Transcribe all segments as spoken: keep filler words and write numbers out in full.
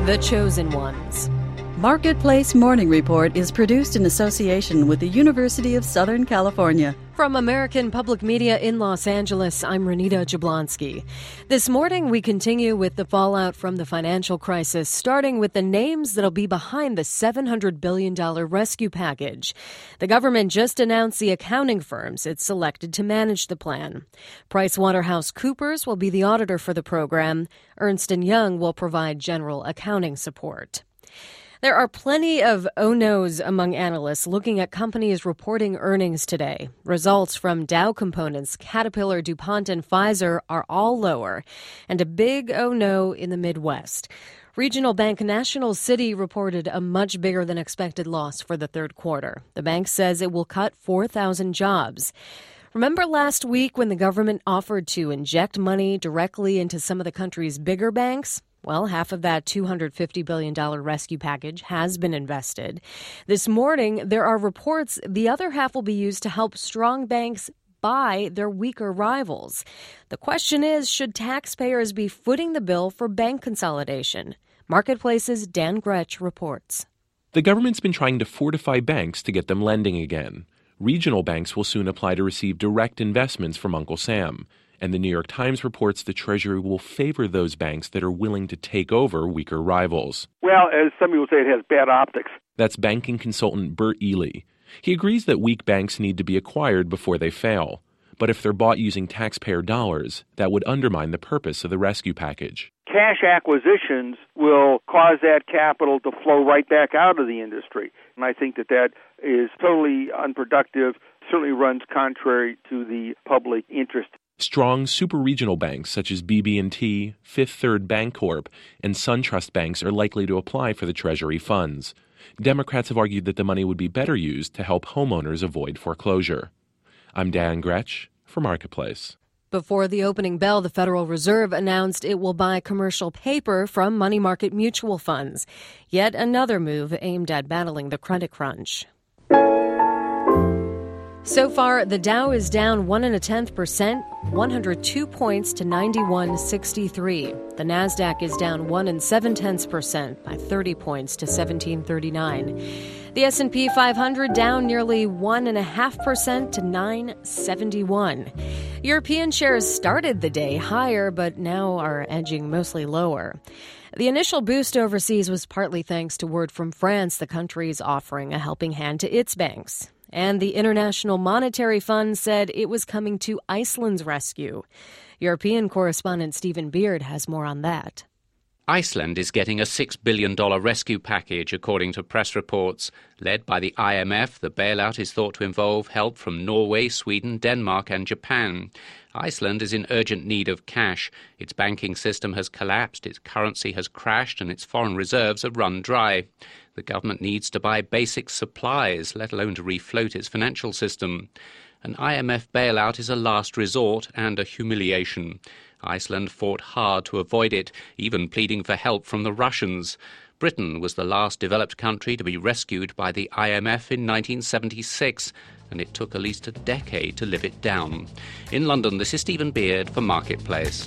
The Chosen Ones. Marketplace Morning Report is produced in association with the University of Southern California. From American Public Media in Los Angeles, I'm Renita Jablonski. This morning, we continue with the fallout from the financial crisis, starting with the names that'll be behind the seven hundred billion dollars rescue package. The government just announced the accounting firms it's selected to manage the plan. PricewaterhouseCoopers will be the auditor for the program. Ernst and Young will provide general accounting support. There are plenty of oh-nos among analysts looking at companies reporting earnings today. Results from Dow Components, Caterpillar, DuPont, and Pfizer are all lower, and a big oh-no in the Midwest. Regional bank National City reported a much bigger than expected loss for the third quarter. The bank says it will cut four thousand jobs. Remember last week when the government offered to inject money directly into some of the country's bigger banks? Well, half of that two hundred fifty billion dollars rescue package has been invested. This morning, there are reports the other half will be used to help strong banks buy their weaker rivals. The question is, should taxpayers be footing the bill for bank consolidation? Marketplace's Dan Gretsch reports. The government's been trying to fortify banks to get them lending again. Regional banks will soon apply to receive direct investments from Uncle Sam. And the New York Times reports the Treasury will favor those banks that are willing to take over weaker rivals. Well, as some people say, it has bad optics. That's banking consultant Bert Ely. He agrees that weak banks need to be acquired before they fail. But if they're bought using taxpayer dollars, that would undermine the purpose of the rescue package. Cash acquisitions will cause that capital to flow right back out of the industry. And I think that that is totally unproductive, certainly runs contrary to the public interest. Strong super-regional banks such as B B and T, Fifth Third Bancorp, and SunTrust banks are likely to apply for the Treasury funds. Democrats have argued that the money would be better used to help homeowners avoid foreclosure. I'm Dan Gretsch for Marketplace. Before the opening bell, the Federal Reserve announced it will buy commercial paper from money market mutual funds. Yet another move aimed at battling the credit crunch. So far, the Dow is down one and a tenth percent, one hundred two points to ninety-one sixty-three. The Nasdaq is down one and seven tenths percent by thirty points to seventeen thirty-nine. The S and P five hundred down nearly one and a half percent to nine seventy-one. European shares started the day higher, but now are edging mostly lower. The initial boost overseas was partly thanks to word from France the country is offering a helping hand to its banks. And the International Monetary Fund said it was coming to Iceland's rescue. European correspondent Stephen Beard has more on that. Iceland is getting a six billion dollars rescue package, according to press reports. Led by the I M F, the bailout is thought to involve help from Norway, Sweden, Denmark and Japan. Iceland is in urgent need of cash. Its banking system has collapsed, its currency has crashed and its foreign reserves have run dry. The government needs to buy basic supplies, let alone to refloat its financial system. An I M F bailout is a last resort and a humiliation. Iceland fought hard to avoid it, even pleading for help from the Russians. Britain was the last developed country to be rescued by the I M F in nineteen seventy-six, and it took at least a decade to live it down. In London, this is Stephen Beard for Marketplace.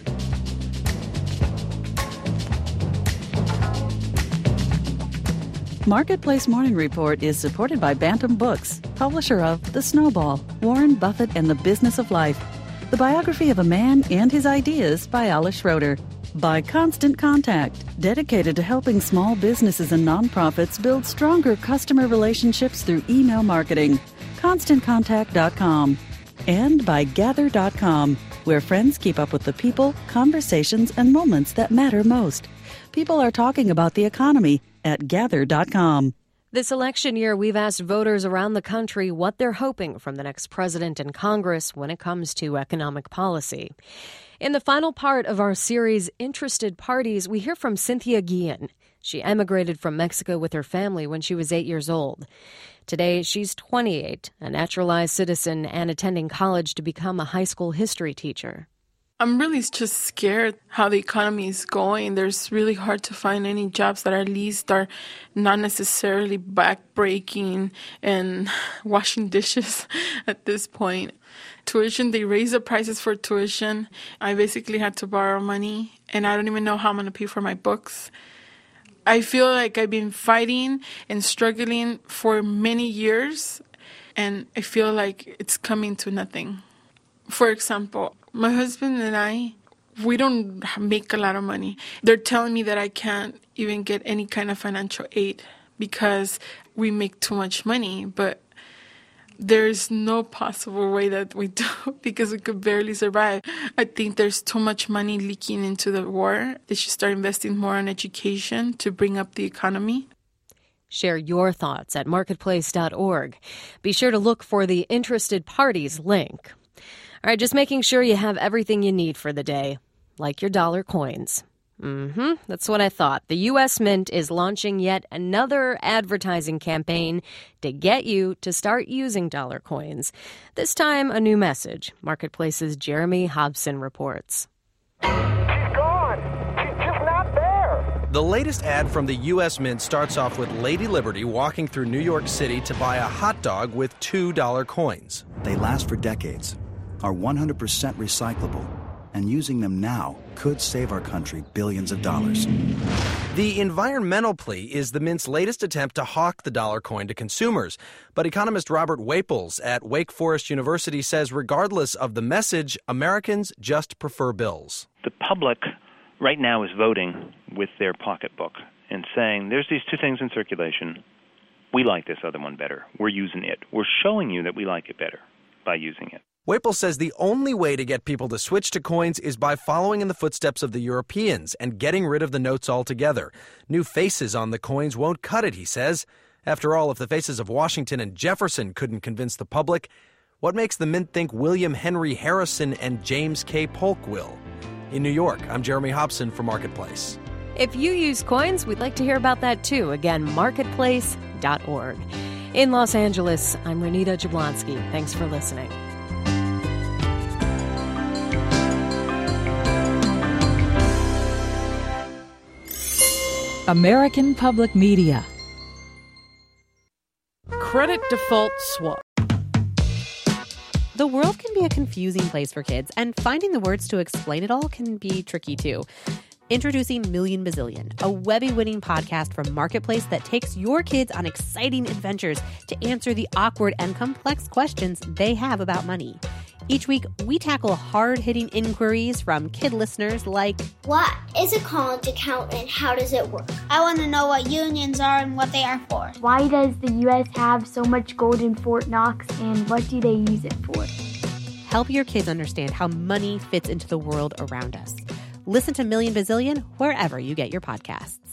Marketplace Morning Report is supported by Bantam Books, publisher of The Snowball, Warren Buffett and the Business of Life, the biography of a man and his ideas by Alice Schroeder. By Constant Contact, dedicated to helping small businesses and nonprofits build stronger customer relationships through email marketing. constant contact dot com. And by Gather dot com, where friends keep up with the people, conversations, and moments that matter most. People are talking about the economy at Gather dot com. This election year, we've asked voters around the country what they're hoping from the next president and Congress when it comes to economic policy. In the final part of our series, Interested Parties, we hear from Cynthia Guillen. She emigrated from Mexico with her family when she was eight years old. Today, she's twenty-eight, a naturalized citizen and attending college to become a high school history teacher. I'm really just scared how the economy is going. There's really hard to find any jobs that at least are not necessarily back-breaking and washing dishes at this point. Tuition, they raised the prices for tuition. I basically had to borrow money, and I don't even know how I'm going to pay for my books. I feel like I've been fighting and struggling for many years, and I feel like it's coming to nothing. For example, my husband and I, we don't make a lot of money. They're telling me that I can't even get any kind of financial aid because we make too much money, but there's no possible way that we do because we could barely survive. I think there's too much money leaking into the war. They should start investing more in education to bring up the economy. Share your thoughts at marketplace dot org. Be sure to look for the interested parties link. All right, just making sure you have everything you need for the day, like your dollar coins. Mm-hmm, that's what I thought. The U S Mint is launching yet another advertising campaign to get you to start using dollar coins. This time, a new message. Marketplace's Jeremy Hobson reports. She's gone. She's just not there. The latest ad from the U S Mint starts off with Lady Liberty walking through New York City to buy a hot dog with two dollar coins. They last for decades, are one hundred percent recyclable, and using them now could save our country billions of dollars. The environmental plea is the Mint's latest attempt to hawk the dollar coin to consumers. But economist Robert Waples at Wake Forest University says regardless of the message, Americans just prefer bills. The public right now is voting with their pocketbook and saying, there's these two things in circulation. We like this other one better. We're using it. We're showing you that we like it better by using it. Waples says the only way to get people to switch to coins is by following in the footsteps of the Europeans and getting rid of the notes altogether. New faces on the coins won't cut it, he says. After all, if the faces of Washington and Jefferson couldn't convince the public, what makes the Mint think William Henry Harrison and James K. Polk will? In New York, I'm Jeremy Hobson for Marketplace. If you use coins, we'd like to hear about that too. Again, marketplace dot org. In Los Angeles, I'm Renita Jablonski. Thanks for listening. American Public Media. Credit default swap. The world can be a confusing place for kids, and finding the words to explain it all can be tricky too. Introducing Million Bazillion, a Webby-winning podcast from Marketplace that takes your kids on exciting adventures to answer the awkward and complex questions they have about money. Each week, we tackle hard-hitting inquiries from kid listeners like, what is a college account and how does it work? I want to know what unions are and what they are for. Why does the U S have so much gold in Fort Knox and what do they use it for? Help your kids understand how money fits into the world around us. Listen to Million Bazillion wherever you get your podcasts.